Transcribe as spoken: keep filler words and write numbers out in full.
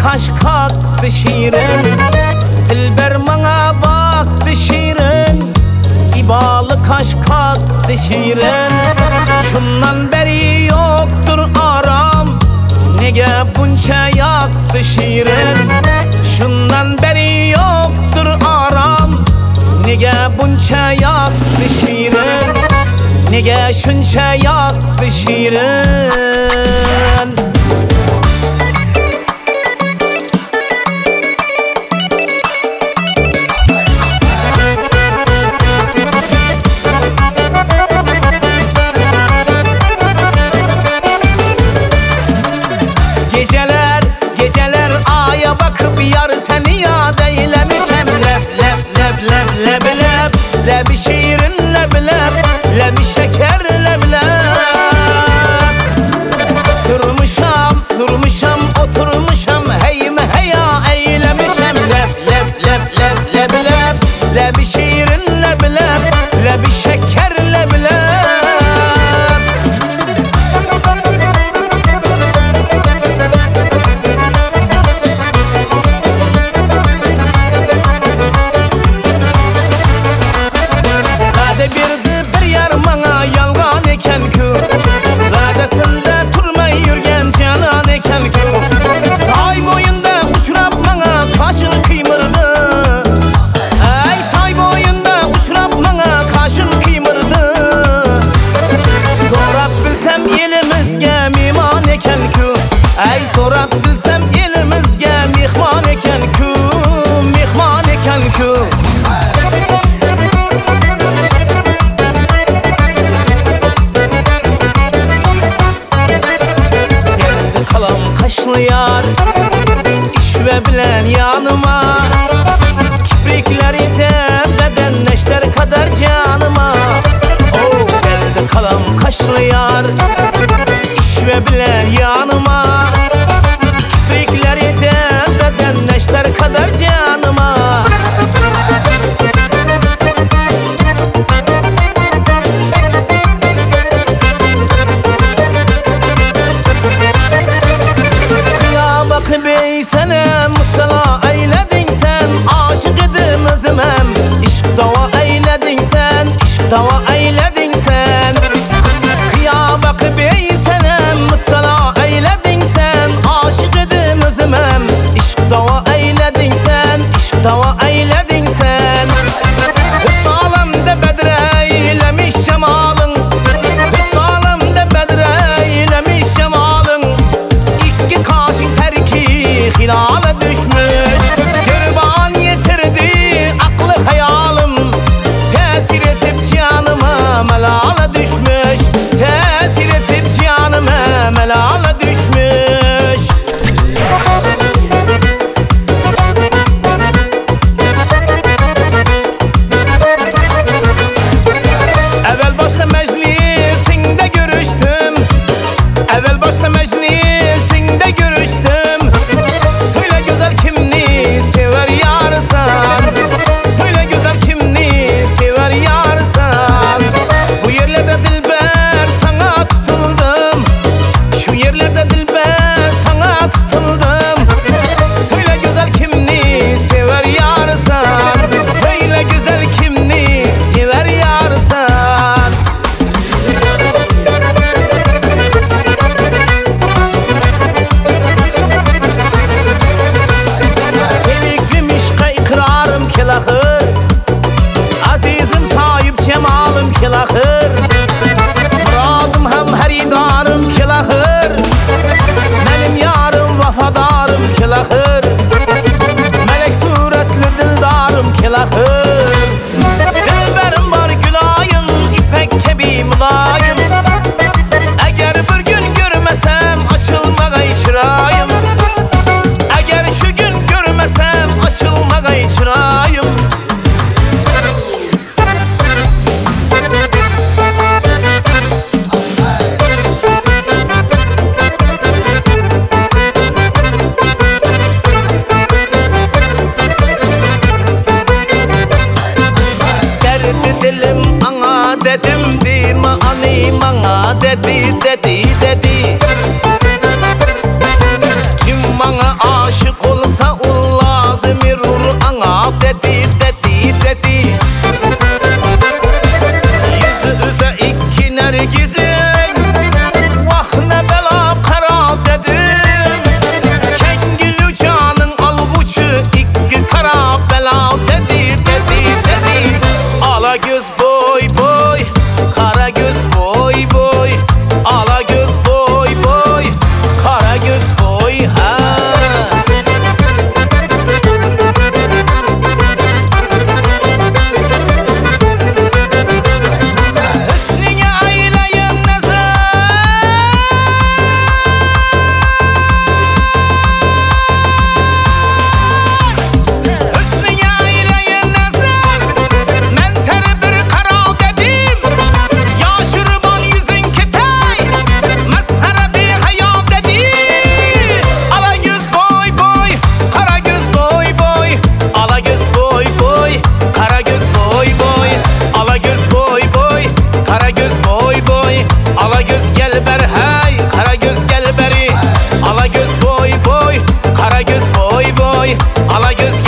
kaş kalktı şiirin, Dilber bana baktı şiirin. İbalı kaş kalktı şiirin. Şundan beri yoktur aram, nege bunca yaktı şiirin. Şundan beri yoktur aram, nege bunca yaktı şiirin. Nege şunca yaktı şiirin. Geceler, geceler aya bakıp yar seni yad eylemişem. Leb, leb, leb, leb, leb, leb, lebi şiirin leb, leb, lebi şeker leb, leb. Durmuşam, durmuşam, oturmuşam, hey mi heya eylemişem. Leb, leb, leb, leb, leb, leb, lebi şiirin leb, leb, lebi şeker leb, leb. Birdi bir yer bana yalgan eken ku, Vadesinde turmay yürgen canan eken ku. Say boyunda uçrap bana kaşın kıymırdı, Ay say boyunda uçrap bana kaşın kıymırdı. Sorap bilsem elimizge mihman eken ku, Ay sorap bilsem elimizge mihman eken ku, mihman eken ku. Kaşlı yar işve bilen yanıma, kiprikleri de bedenleşler kadar canıma. Oh, geldi kalam kaşlı yar işve bilen yanıma, kiprikleri de bedenleşler kadar canıma. Bey sene muttala eyledin sen, aşık edim özümem. İşk dava eyledin sen, işk dava eyledin sen. Kıya bak bey sene muttala eyledin sen, aşık edim özümem. İşk dava eyledin sen, işk dava eyledin sen. Üst alemde bedre eylemiş cemalın, Üst alemde bedre eylemiş cemalın. İki kaşın terki hilale düşmüş, Gürban yitirdi aklı hayalım. Tesir etip canıma melale düşmüş, Tesir etip canıma melale düşmüş. Evvel başta meclisinde görüştüm, Evvel başta meclisinde görüştüm. Söyle güzel kimni sever yarsan, Söyle güzel kimni sever yarsan. Bu yerlerde dilber sana tutuldum, Şu yerlerde dilber sana tutuldum. Söyle güzel kimni sever yarsan, Söyle güzel kimni sever yarsan. Seviklim işka ikrarım kelahır, Azizim sahip cemalım kelahır. Muradım hem heridarım kelahır, Benim yarım vafadarım kelahır. Melek suretli dildarım kelahır. Dilberim var gülayım, ipek kebi mulayım. Eğer bir gün görmesem açılmaya çırayım, Eğer şu gün görmesem açılmaya çırayım. Derdi dilim ana dedim değil mi ani bana dedi dedi dedi. Kim bana aşık oy ala göz